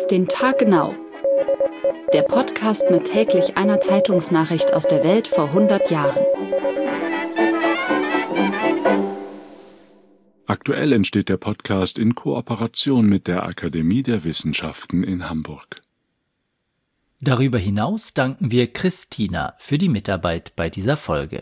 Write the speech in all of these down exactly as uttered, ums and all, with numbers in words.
Auf den Tag genau. Der Podcast mit täglich einer Zeitungsnachricht aus der Welt vor hundert Jahren. Aktuell entsteht der Podcast in Kooperation mit der Akademie der Wissenschaften in Hamburg. Darüber hinaus danken wir Christina für die Mitarbeit bei dieser Folge.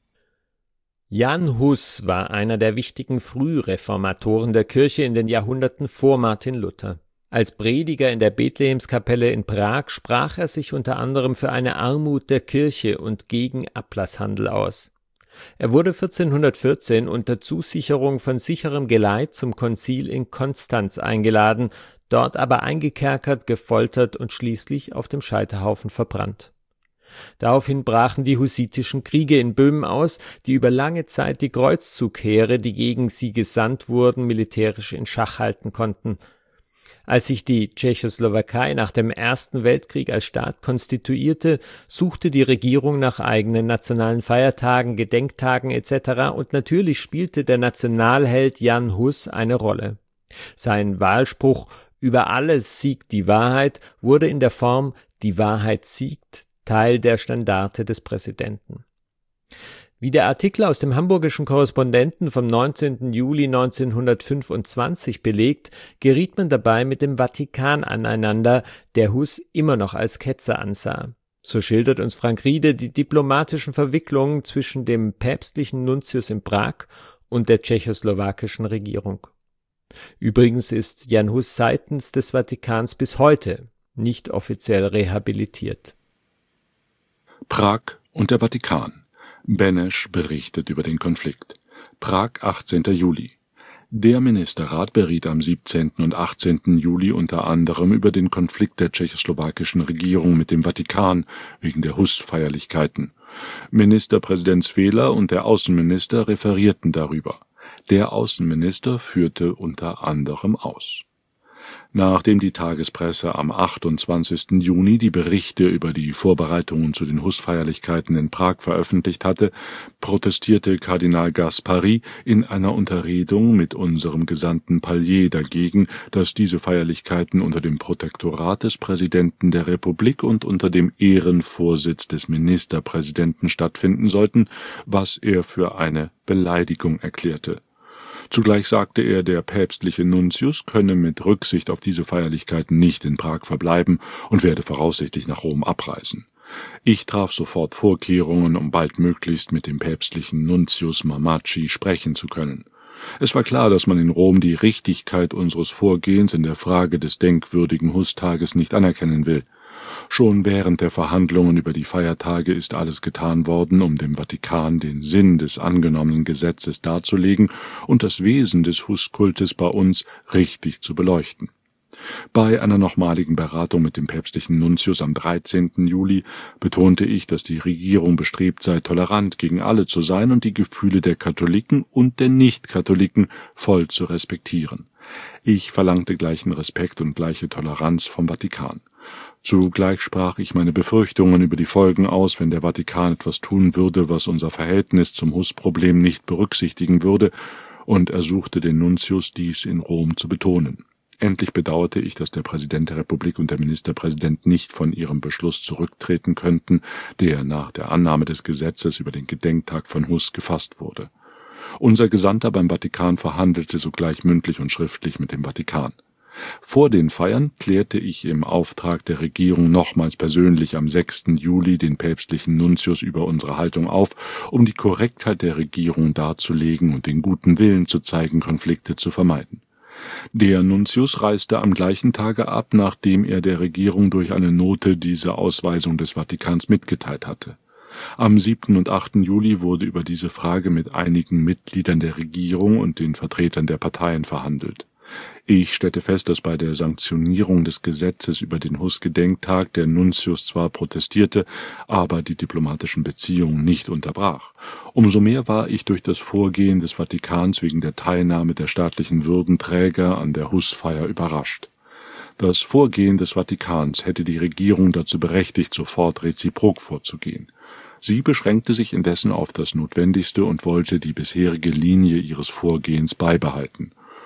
Jan Hus war einer der wichtigen Frühreformatoren der Kirche in den Jahrhunderten vor Martin Luther. Als Prediger in der Bethlehemskapelle in Prag sprach er sich unter anderem für eine Armut der Kirche und gegen Ablasshandel aus. Er wurde vierzehnhundertvierzehn unter Zusicherung von sicherem Geleit zum Konzil in Konstanz eingeladen, dort aber eingekerkert, gefoltert und schließlich auf dem Scheiterhaufen verbrannt. Daraufhin brachen die hussitischen Kriege in Böhmen aus, die über lange Zeit die Kreuzzugheere, die gegen sie gesandt wurden, militärisch in Schach halten konnten. Als sich die Tschechoslowakei nach dem Ersten Weltkrieg als Staat konstituierte, suchte die Regierung nach eigenen nationalen Feiertagen, Gedenktagen et cetera und natürlich spielte der Nationalheld Jan Hus eine Rolle. Sein Wahlspruch »Über alles siegt die Wahrheit« wurde in der Form »Die Wahrheit siegt« Teil der Standarte des Präsidenten. Wie der Artikel aus dem Hamburgischen Korrespondenten vom neunzehnten Juli neunzehnhundertfünfundzwanzig belegt, geriet man dabei mit dem Vatikan aneinander, der Hus immer noch als Ketzer ansah. So schildert uns Frank Riede die diplomatischen Verwicklungen zwischen dem päpstlichen Nuntius in Prag und der tschechoslowakischen Regierung. Übrigens ist Jan Hus seitens des Vatikans bis heute nicht offiziell rehabilitiert. Prag und der Vatikan. Benesch berichtet über den Konflikt. Prag, achtzehnten Juli. Der Ministerrat beriet am siebzehnten und achtzehnten Juli unter anderem über den Konflikt der tschechoslowakischen Regierung mit dem Vatikan wegen der Hus-Feierlichkeiten. Ministerpräsident Svela und der Außenminister referierten darüber. Der Außenminister führte unter anderem aus. Nachdem die Tagespresse am achtundzwanzigsten Juni die Berichte über die Vorbereitungen zu den Hus-Feierlichkeiten in Prag veröffentlicht hatte, protestierte Kardinal Gaspari in einer Unterredung mit unserem Gesandten Pallier dagegen, dass diese Feierlichkeiten unter dem Protektorat des Präsidenten der Republik und unter dem Ehrenvorsitz des Ministerpräsidenten stattfinden sollten, was er für eine Beleidigung erklärte. Zugleich sagte er, der päpstliche Nuntius könne mit Rücksicht auf diese Feierlichkeiten nicht in Prag verbleiben und werde voraussichtlich nach Rom abreisen. Ich traf sofort Vorkehrungen, um baldmöglichst mit dem päpstlichen Nuntius Mamaci sprechen zu können. Es war klar, dass man in Rom die Richtigkeit unseres Vorgehens in der Frage des denkwürdigen Hustages nicht anerkennen will. Schon während der Verhandlungen über die Feiertage ist alles getan worden, um dem Vatikan den Sinn des angenommenen Gesetzes darzulegen und das Wesen des Huskultes bei uns richtig zu beleuchten. Bei einer nochmaligen Beratung mit dem päpstlichen Nuntius am dreizehnten Juli betonte ich, dass die Regierung bestrebt sei, tolerant gegen alle zu sein und die Gefühle der Katholiken und der Nicht-Katholiken voll zu respektieren. Ich verlangte gleichen Respekt und gleiche Toleranz vom Vatikan. Zugleich sprach ich meine Befürchtungen über die Folgen aus, wenn der Vatikan etwas tun würde, was unser Verhältnis zum Hus-Problem nicht berücksichtigen würde, und ersuchte den Nuntius, dies in Rom zu betonen. Endlich bedauerte ich, dass der Präsident der Republik und der Ministerpräsident nicht von ihrem Beschluss zurücktreten könnten, der nach der Annahme des Gesetzes über den Gedenktag von Hus gefasst wurde. Unser Gesandter beim Vatikan verhandelte sogleich mündlich und schriftlich mit dem Vatikan. Vor den Feiern klärte ich im Auftrag der Regierung nochmals persönlich am sechsten Juli den päpstlichen Nuntius über unsere Haltung auf, um die Korrektheit der Regierung darzulegen und den guten Willen zu zeigen, Konflikte zu vermeiden. Der Nuntius reiste am gleichen Tage ab, nachdem er der Regierung durch eine Note diese Ausweisung des Vatikans mitgeteilt hatte. Am siebten und achten Juli wurde über diese Frage mit einigen Mitgliedern der Regierung und den Vertretern der Parteien verhandelt. Ich stellte fest, dass bei der Sanktionierung des Gesetzes über den Hus-Gedenktag der Nuntius zwar protestierte, aber die diplomatischen Beziehungen nicht unterbrach. Umso mehr war ich durch das Vorgehen des Vatikans wegen der Teilnahme der staatlichen Würdenträger an der Hus-Feier überrascht. Das Vorgehen des Vatikans hätte die Regierung dazu berechtigt, sofort reziprok vorzugehen. Sie beschränkte sich indessen auf das Notwendigste und wollte die bisherige Linie ihres Vorgehens beibehalten.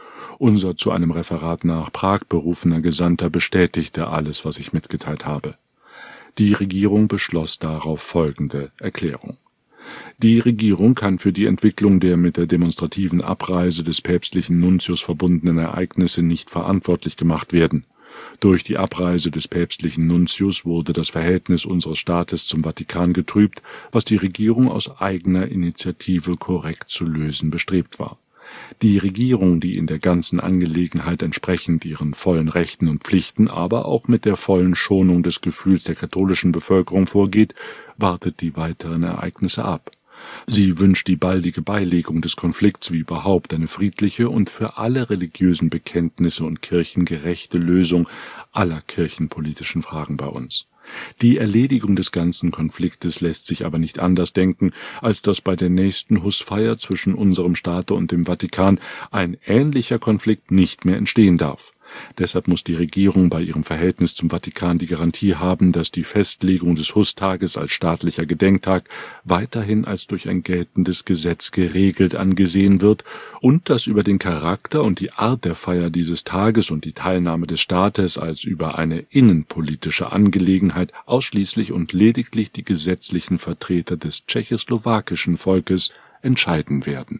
Unser zu einem Referat nach Prag berufener Gesandter bestätigte alles, was ich mitgeteilt habe. Die Regierung beschloss darauf folgende Erklärung. Die Regierung kann für die Entwicklung der mit der demonstrativen Abreise des päpstlichen Nuntius verbundenen Ereignisse nicht verantwortlich gemacht werden. Durch die Abreise des päpstlichen Nuntius wurde das Verhältnis unseres Staates zum Vatikan getrübt, was die Regierung aus eigener Initiative korrekt zu lösen bestrebt war. Die Regierung, die in der ganzen Angelegenheit entsprechend ihren vollen Rechten und Pflichten, aber auch mit der vollen Schonung des Gefühls der katholischen Bevölkerung vorgeht, wartet die weiteren Ereignisse ab. Sie wünscht die baldige Beilegung des Konflikts wie überhaupt eine friedliche und für alle religiösen Bekenntnisse und Kirchen gerechte Lösung aller kirchenpolitischen Fragen bei uns. Die Erledigung des ganzen Konfliktes lässt sich aber nicht anders denken, als dass bei der nächsten Hussfeier zwischen unserem Staate und dem Vatikan ein ähnlicher Konflikt nicht mehr entstehen darf. Deshalb muss die Regierung bei ihrem Verhältnis zum Vatikan die Garantie haben, dass die Festlegung des Husstages als staatlicher Gedenktag weiterhin als durch ein geltendes Gesetz geregelt angesehen wird und dass über den Charakter und die Art der Feier dieses Tages und die Teilnahme des Staates als über eine innenpolitische Angelegenheit ausschließlich und lediglich die gesetzlichen Vertreter des tschechoslowakischen Volkes entscheiden werden.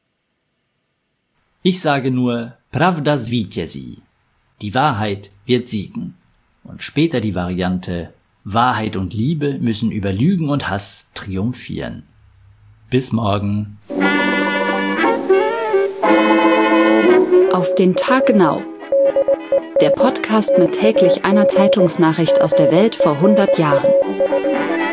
Ich sage nur Pravda zvítězí. Die Wahrheit wird siegen. Und später die Variante Wahrheit und Liebe müssen über Lügen und Hass triumphieren. Bis morgen. Auf den Tag genau. Der Podcast mit täglich einer Zeitungsnachricht aus der Welt vor hundert Jahren.